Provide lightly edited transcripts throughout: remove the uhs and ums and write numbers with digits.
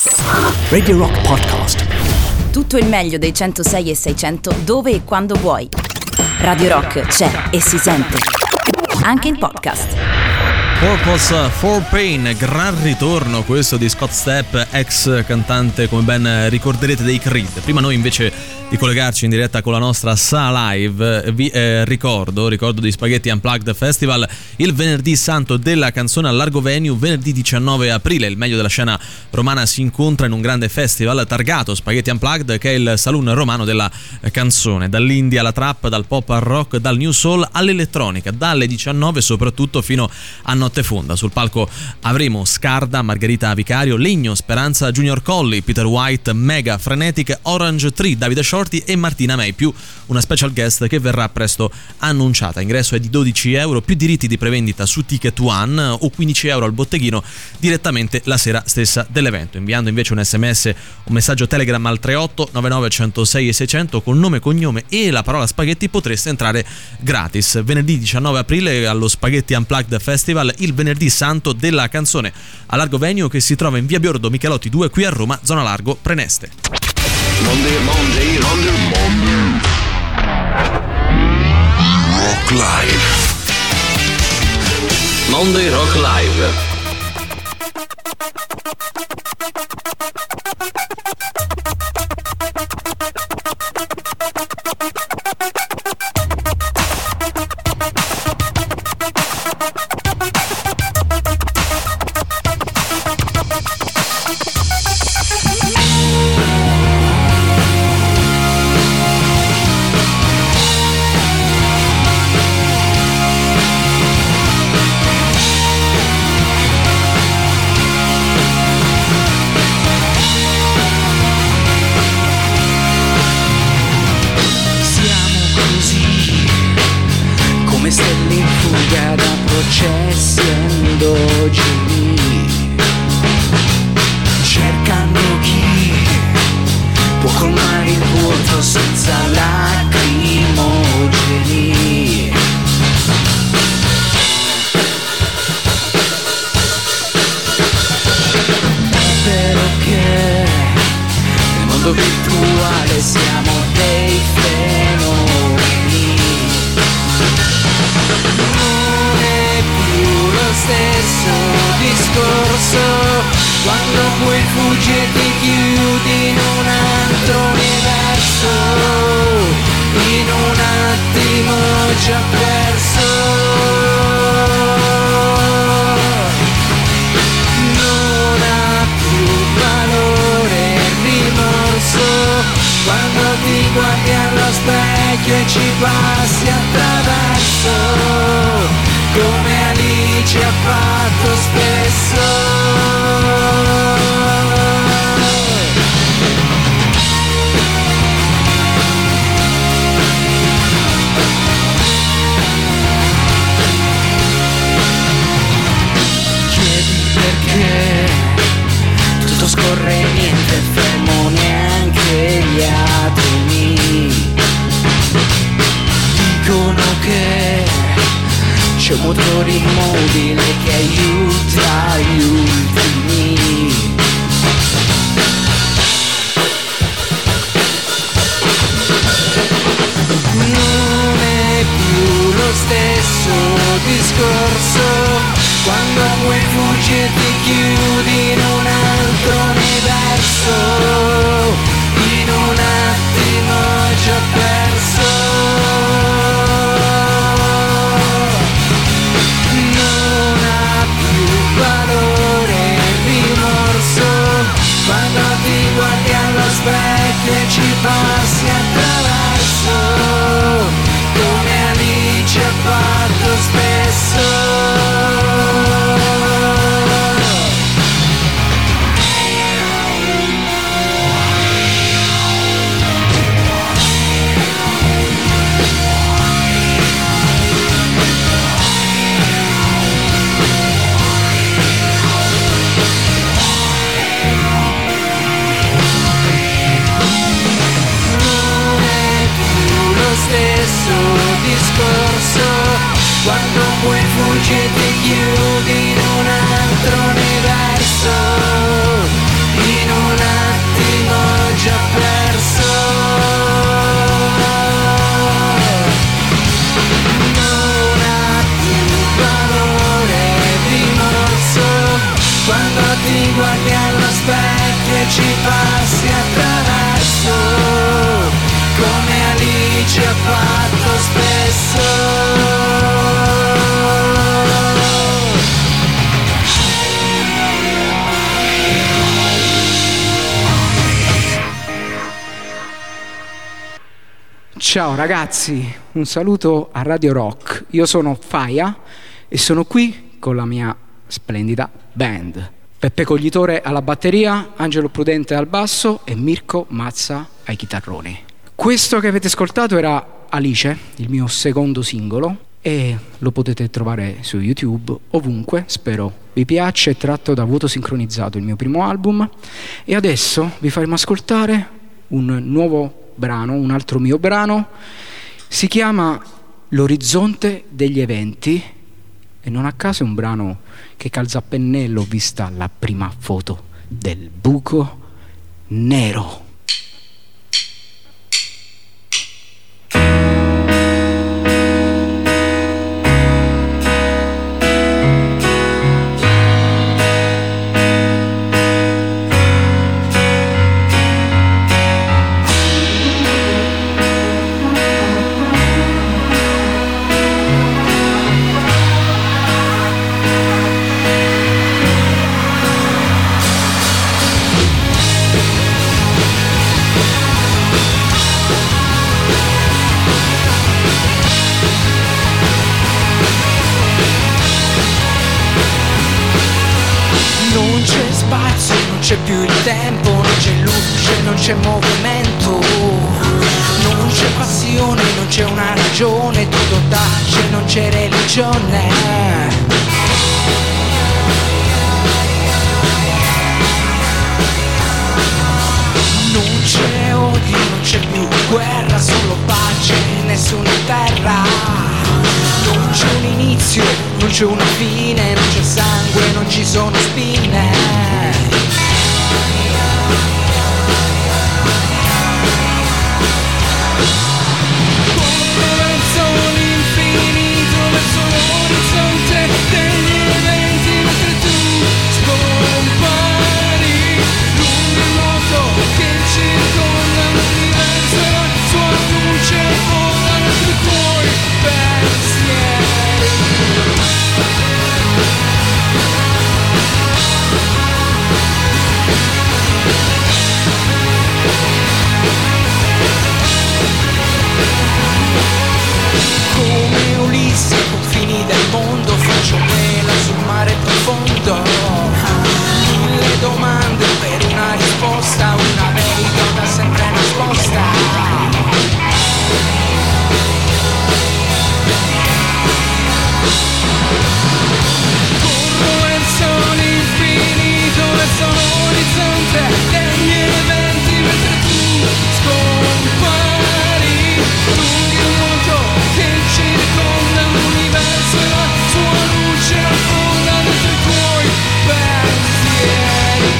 Radio Rock Podcast. Tutto il meglio dei 106 e 600 dove e quando vuoi. Radio Rock c'è e si sente. Anche in podcast. Purpose for Pain, gran ritorno questo di Scott Stapp, ex cantante, come ben ricorderete, dei Creed. Prima noi invece di collegarci in diretta con la nostra sala live, vi ricordo di Spaghetti Unplugged Festival, il venerdì santo della canzone al Largo Venue, venerdì 19 aprile. Il meglio della scena romana si incontra in un grande festival targato Spaghetti Unplugged, che è il saloon romano della canzone, dall'indie alla trap, dal pop al rock, dal new soul all'elettronica, dalle 19 soprattutto fino a notte fonda. Sul palco avremo Scarda, Margherita Vicario, Legno, Speranza, Junior Colli, Peter White, Mega, Frenetic, Orange Tree, Davide Shorty e Martina May, più una special guest che verrà presto annunciata. Ingresso è di €12, più diritti di prevendita su Ticket One o €15 al botteghino direttamente la sera stessa dell'evento. Inviando invece un sms, un messaggio Telegram al 38 99 106 e 600 con nome, cognome e la parola spaghetti potreste entrare gratis. Venerdì 19 aprile allo Spaghetti Unplugged Festival, il venerdì santo della canzone a Largo Venue, che si trova in via Biordo Michelotti 2 qui a Roma, zona Largo Preneste. Monday Rock Live. Monday Rock Live. specchi e ci passi attraverso, come Alice ha fatto spesso. Ciao ragazzi, un saluto a Radio Rock. Io sono Faia e sono qui con la mia splendida band. Peppe Coglitore alla batteria, Angelo Prudente al basso e Mirko Mazza ai chitarroni. Questo che avete ascoltato era Alice, il mio secondo singolo, e lo potete trovare su YouTube ovunque, spero vi piaccia. È tratto da Vuoto Sincronizzato, il mio primo album. E adesso vi faremo ascoltare un nuovo brano, un altro mio brano, si chiama L'orizzonte degli eventi e non a caso è un brano che calza a pennello vista la prima foto del buco nero. Non c'è più il tempo, non c'è luce, non c'è movimento, non c'è passione, non c'è una ragione, tutto tace, non c'è religione. Non c'è odio, non c'è più guerra, solo pace, nessuna terra. Non c'è un inizio, non c'è una fine, non c'è sangue, non ci sono spine. Come Ulisse ai confini del mondo, faccio vela sul mare profondo. Mille domande per una risposta, una verità da sempre nascosta. Corro verso l'infinito, verso l'orizzonte degli eventi, mentre tu scompari. Lunghi il mondo che circonda l'universo e la sua luce affonda dentro i tuoi pensieri.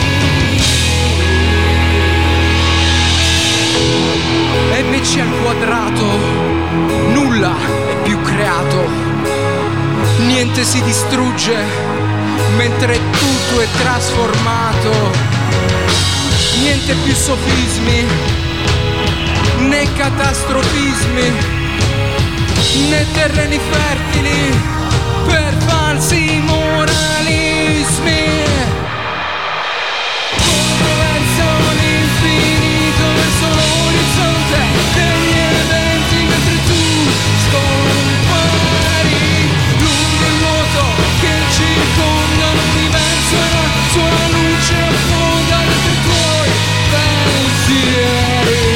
MC al quadrato, nulla è più creato, niente si distrugge mentre tutto è trasformato. Niente più sofismi né catastrofismi né terreni fertili per falsi moralismi. Corro verso l'infinito, verso l'orizzonte degli eventi, mentre tu scompari. Lungo il vuoto che circonda l'universo e la sua luce affonda dentro i tuoi pensieri.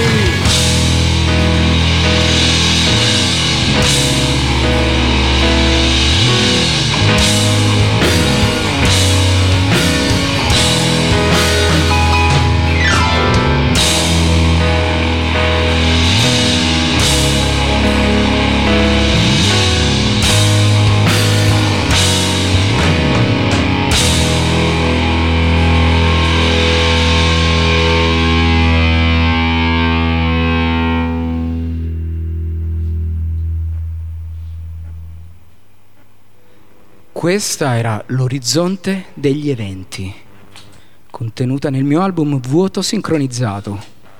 Questa era L'orizzonte degli eventi. contenuta nel mio album Vuoto Sincronizzato,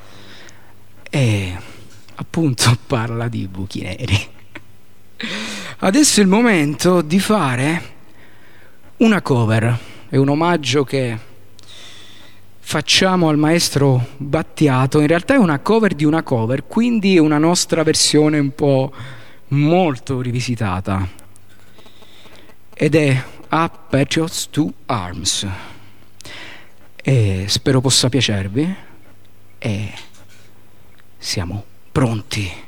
e appunto parla di buchi neri. Adesso è il momento di fare una cover, è un omaggio che facciamo al maestro Battiato. In realtà è una cover di una cover, quindi è una nostra versione un po' molto rivisitata, ed è A Patriot's to Arms, e spero possa piacervi, e siamo pronti.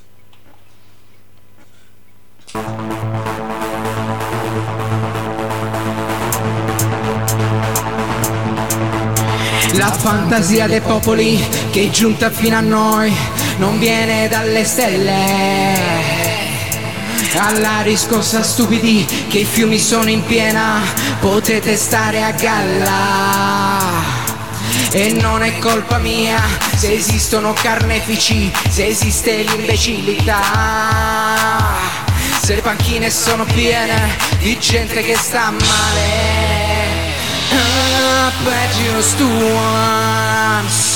La fantasia dei popoli che è giunta fino a noi non viene dalle stelle. Alla riscossa stupidi che i fiumi sono in piena, potete stare a galla. E non è colpa mia se esistono carnefici, se esiste l'imbecillità, se le panchine sono piene di gente che sta male. Patriot's to Arms,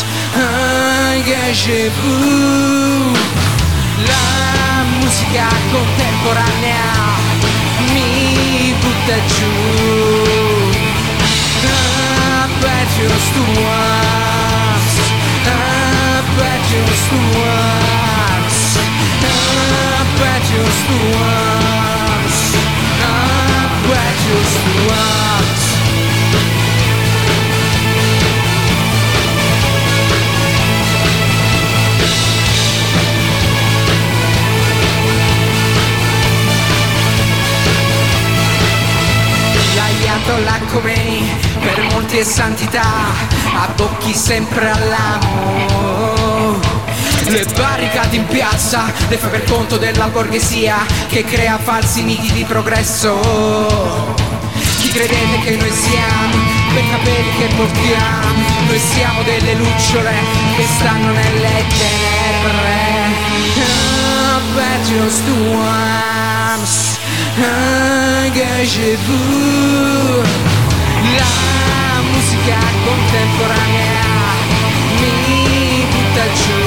engagez-vous. La musica contemporanea mi butta giù. Patriot's to Arms, Patriot's to Arms, Patriot's to Arms, Patriot's to Arms. La Khomeini per molti è santità, abbocchi sempre all'amo. Le barricate in piazza le fa per conto della borghesia che crea falsi miti di progresso. Chi credete che noi siamo? Per capelli che portiamo, noi siamo delle lucciole che stanno nelle tenebre. Patriot's to Arms, engagez-vous. La musica contemporanea mi butta giù.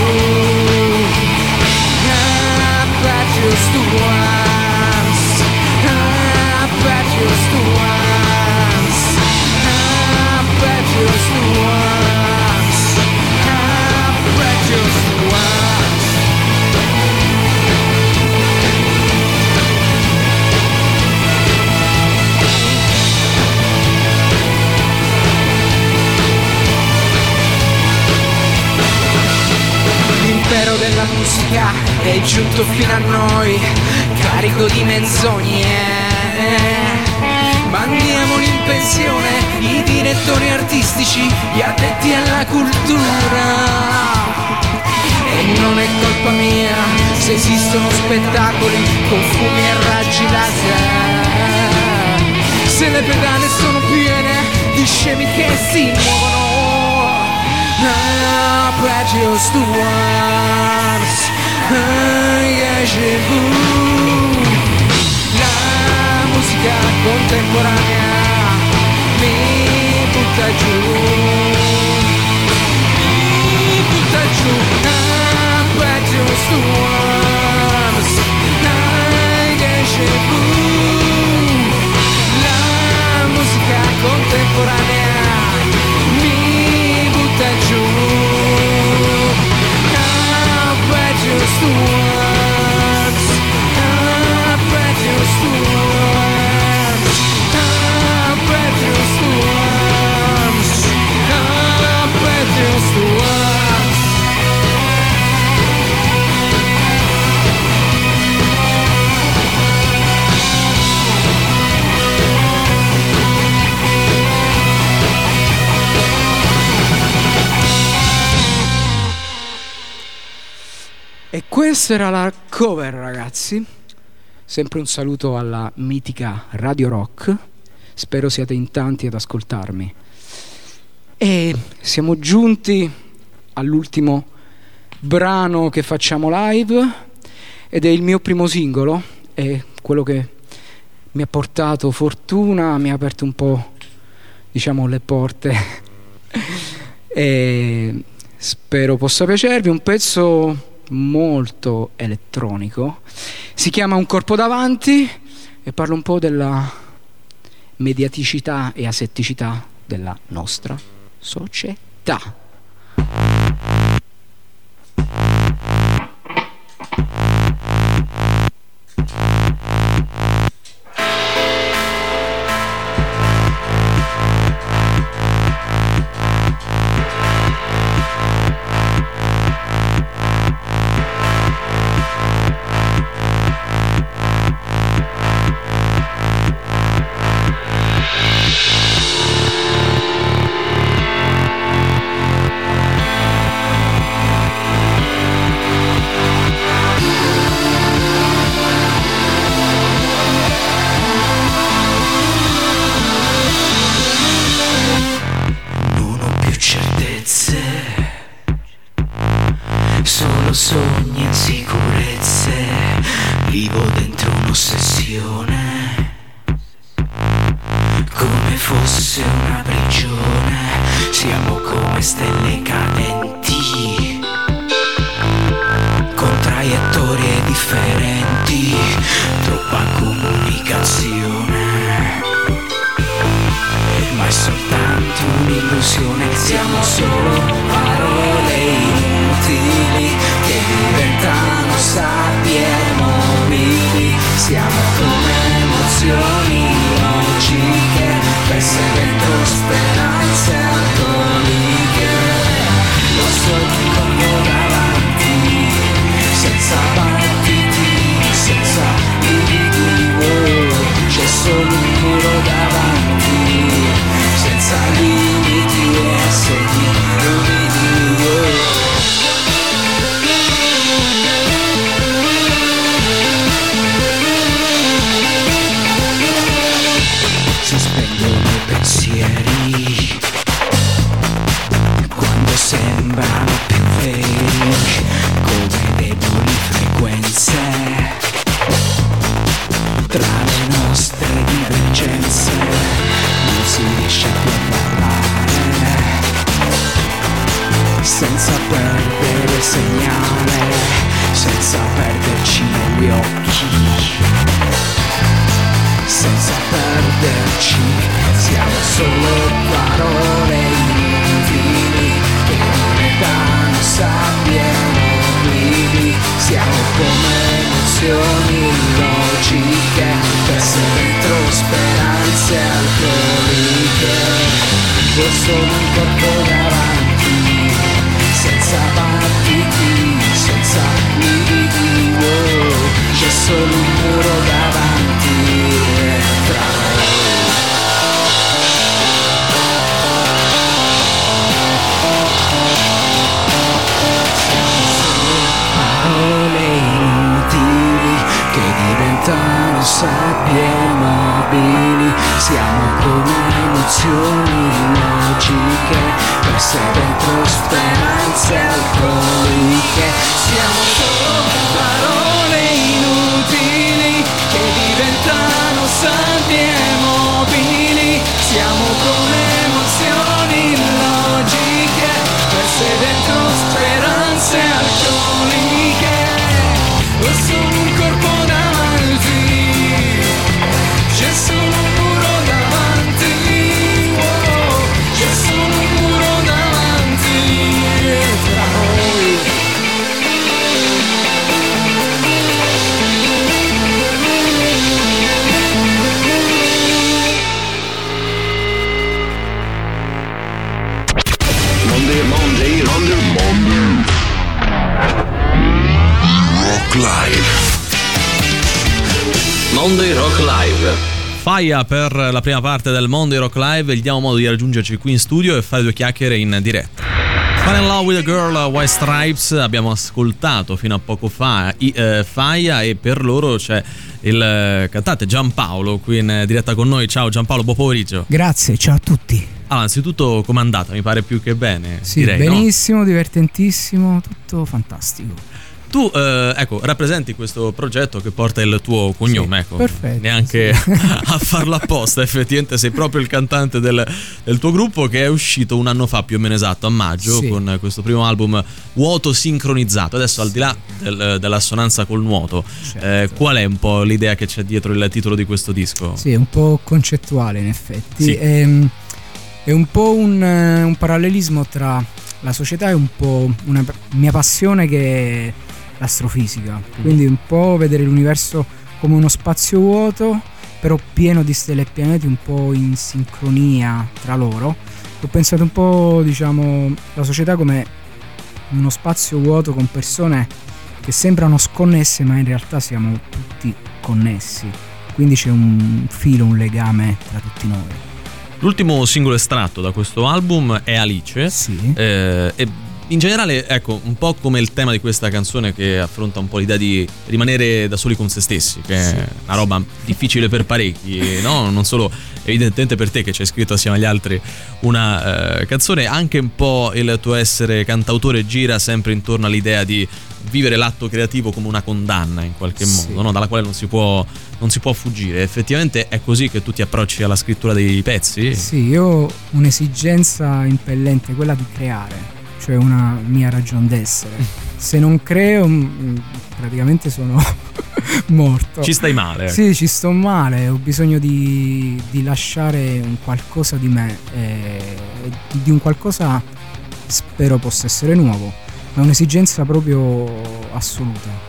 Patriot's to Arms, Patriot's to Arms, Patriot's to Arms, Patriot's to Arms. L'impero della musica è giunto fino a noi, carico di menzogne. Mandiamoli in pensione i direttori artistici, gli addetti alla cultura. E non è colpa mia se esistono spettacoli con fumi e raggi laser, se le pedane sono piene di scemi che si muovono. Patriot's to Arms, engagez-vous. La musica contemporanea mi butta giù, mi butta giù. Patriot's to Arms, engagez-vous. La musica contemporanea mi butta giù. Patriot's to Arms, Patriot's to Arms, Patriot's to Arms, Patriot's to Arms. E questa era la cover, ragazzi. Sempre un saluto alla mitica Radio Rock. Spero siate in tanti ad ascoltarmi. E siamo giunti all'ultimo brano che facciamo live, ed è il mio primo singolo, è quello che mi ha portato fortuna, mi ha aperto un po', diciamo, le porte e spero possa piacervi. Un pezzo molto elettronico, si chiama Un corpo davanti e parla un po' della mediaticità e asetticità della nostra società. Solo sogni e insicurezze, vivo dentro un'ossessione, come fosse una prigione, siamo come stelle cadenti, con traiettorie differenti, troppa comunicazione, ma è soltanto un'illusione, siamo solo parole inutili che diventano sabbie mobili, siamo come emozioni logiche, perse dentro speranze alcoliche, lo so che corro davanti, senza battiti, senza lividi, wow, c'è solo un muro davanti, senza limiti e segni umidi, wow. Si spengono i pensieri quando sembrano più veri, come deboli frequenze tra le nostre divergenze, non si riesce più a parlare senza perdere il segnale, senza perderci negli occhi, senza perderci, siamo solo parole inutili che diventano sabbie mobili, siamo come emozioni logiche, perse dentro speranze alcoliche, forse un corpo davanti, senza battiti, senza lividi, wow, c'è solo un muro davanti tra noi. Siamo solo parole inutili che diventano sabbie mobili, siamo come emozioni logiche, perse dentro speranze alcoliche, siamo solo parole inutili che diventano sabbie mobili, siamo come emozioni logiche, perse dentro speranze alcoliche, ho solo un corpo davanti, c'è solo un muro davanti, oh, c'è solo un muro davanti tra noi. Monday. Rock Live. Monday Rock Live. Faia per la prima parte del Monday Rock Live, gli diamo modo di raggiungerci qui in studio e fare due chiacchiere in diretta. Fall in Love with a Girl, White Stripes, abbiamo ascoltato fino a poco fa Faia, e per loro c'è il cantante Giampaolo qui in diretta con noi. Ciao Giampaolo, buon pomeriggio. Grazie, ciao a tutti. Allora, anzitutto com'è andata? Mi pare più che bene. Sì, direi, benissimo, no? Divertentissimo, tutto fantastico. Tu ecco, rappresenti questo progetto che porta il tuo cognome, Sì, ecco, perfetto, neanche a farlo apposta, effettivamente sei proprio il cantante del tuo gruppo, che è uscito un anno fa, più o meno esatto, a maggio, Sì. con questo primo album Vuoto Sincronizzato. Adesso, al di là dell'assonanza col nuoto, Certo. qual è un po' l'idea che c'è dietro il titolo di questo disco? Sì, è un po' concettuale in effetti. Sì. È un po' un parallelismo tra la società e un po' una mia passione, che è l'astrofisica. Quindi un po' vedere l'universo come uno spazio vuoto, però pieno di stelle e pianeti, un po' in sincronia tra loro. Ho pensato un po', diciamo, la società come uno spazio vuoto con persone che sembrano sconnesse, ma in realtà siamo tutti connessi. Quindi c'è un filo, un legame tra tutti noi. L'ultimo singolo estratto da questo album è Alice. Sì. E in generale, ecco, un po' come il tema di questa canzone, che affronta un po' l'idea di rimanere da soli con se stessi, che è una roba difficile per parecchi, no? Non solo evidentemente per te, che ci hai scritto assieme agli altri una canzone, anche un po' il tuo essere cantautore gira sempre intorno all'idea di vivere l'atto creativo come una condanna in qualche modo, no? Dalla quale non si può fuggire. Effettivamente è così che tu ti approcci alla scrittura dei pezzi? Sì, io ho un'esigenza impellente, quella di creare, cioè una mia ragion d'essere. Se non creo, praticamente sono morto. Ci stai male? Sì, ci sto male, ho bisogno di lasciare un qualcosa di me, di un qualcosa spero possa essere nuovo, ma è un'esigenza proprio assoluta.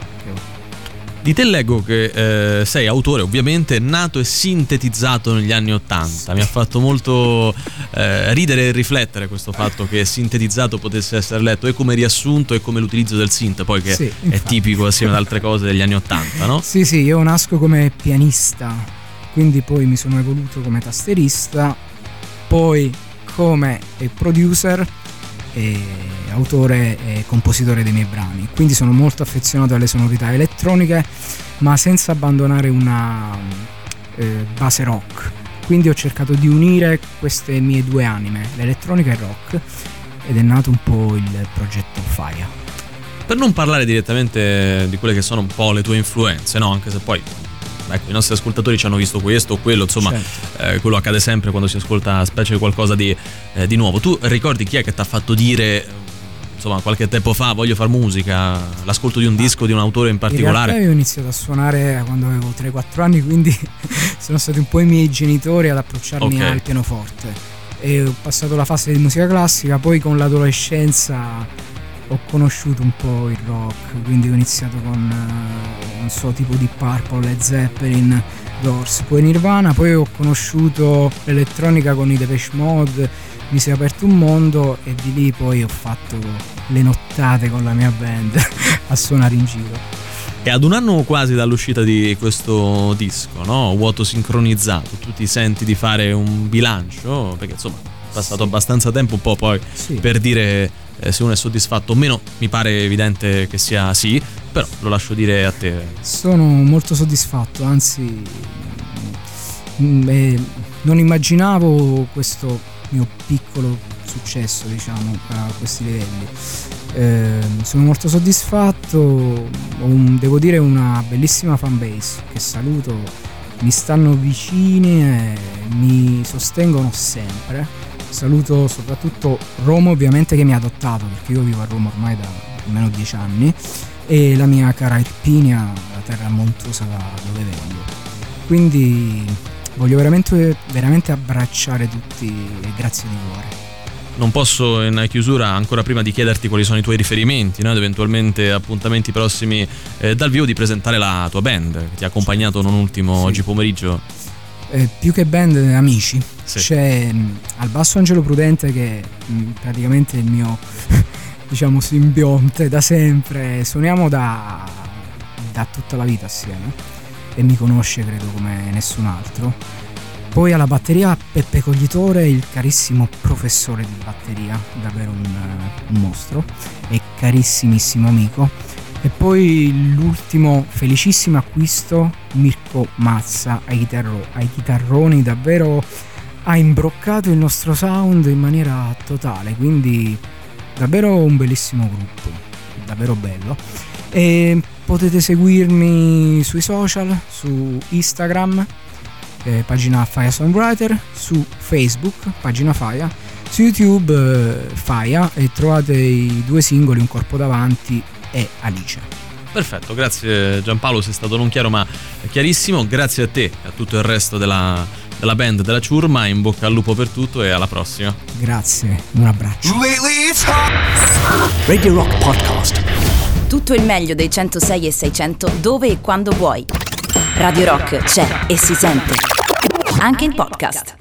Di te leggo che sei autore, ovviamente, nato e sintetizzato negli anni '80. Mi ha fatto molto ridere e riflettere questo fatto che sintetizzato potesse essere letto e come riassunto e come l'utilizzo del synth, poi che Sì, è infatti. tipico assieme ad altre cose degli anni '80, no? Sì, io nasco come pianista, quindi poi mi sono evoluto come tasterista, poi come producer e autore e compositore dei miei brani. Quindi sono molto affezionato alle sonorità elettroniche, ma senza abbandonare una base rock. Quindi ho cercato di unire queste mie due anime, l'elettronica e il rock, ed è nato un po' il progetto Faia. Per non parlare direttamente di quelle che sono un po' le tue influenze, no? Anche se poi, ecco, i nostri ascoltatori ci hanno visto questo o quello, insomma, Certo. quello accade sempre quando si ascolta specie qualcosa di nuovo. Tu ricordi chi è che ti ha fatto dire, insomma, qualche tempo fa, voglio far musica, l'ascolto di un disco di un autore in In particolare? realtà io ho iniziato a suonare quando avevo 3-4 anni, quindi sono stati un po' i miei genitori ad approcciarmi Ok. al pianoforte. E ho passato la fase di musica classica, poi con l'adolescenza ho conosciuto un po' il rock, quindi ho iniziato con non so, tipo di Purple, Led Zeppelin, Doors, poi Nirvana, poi ho conosciuto l'elettronica con i Depeche Mode, mi si è aperto un mondo e di lì poi ho fatto le nottate con la mia band a suonare in giro. E ad un anno quasi dall'uscita di questo disco, no? Vuoto Sincronizzato, tu ti senti di fare un bilancio? Perché insomma è passato abbastanza tempo un po' poi Sì. per dire se uno è soddisfatto o meno. Mi pare evidente che sia sì, però lo lascio dire a te. Sono molto soddisfatto, anzi non immaginavo questo mio piccolo successo, diciamo, a questi livelli. Sono molto soddisfatto, devo dire una bellissima fanbase che saluto, mi stanno vicini e mi sostengono sempre. Saluto soprattutto Roma, ovviamente, che mi ha adottato, perché io vivo a Roma ormai da almeno 10 anni, e la mia cara Irpinia, la terra montuosa da dove vengo. Quindi voglio veramente abbracciare tutti e grazie di cuore. Non posso in chiusura, ancora prima di chiederti quali sono i tuoi riferimenti, no? Ed eventualmente appuntamenti prossimi dal vivo, di presentare la tua band che ti ha accompagnato non ultimo Sì. oggi pomeriggio. Più che band, amici. Sì. C'è al basso Angelo Prudente, che è praticamente il mio diciamo simbionte da sempre. Suoniamo da tutta la vita assieme e mi conosce credo come nessun altro. Poi alla batteria Peppe Coglitore, il carissimo professore di batteria, davvero un mostro e carissimissimo amico. E poi l'ultimo felicissimo acquisto, Mirko Mazza ai chitarroni, davvero ha imbroccato il nostro sound in maniera totale, quindi davvero un bellissimo gruppo. davvero bello. E potete seguirmi sui social, su Instagram, pagina Faia Songwriter, su Facebook, pagina Faia, su YouTube Faia, e trovate i 2 singoli, Un corpo davanti e Alice. Perfetto, grazie Giampaolo, sei stato non chiaro ma chiarissimo. Grazie a te e a tutto il resto della band della Ciurma, in bocca al lupo per tutto e alla prossima. Grazie, un abbraccio. Radio Rock Podcast. Tutto il meglio dei 106 e 600 dove e quando vuoi. Radio Rock c'è e si sente. Anche in podcast.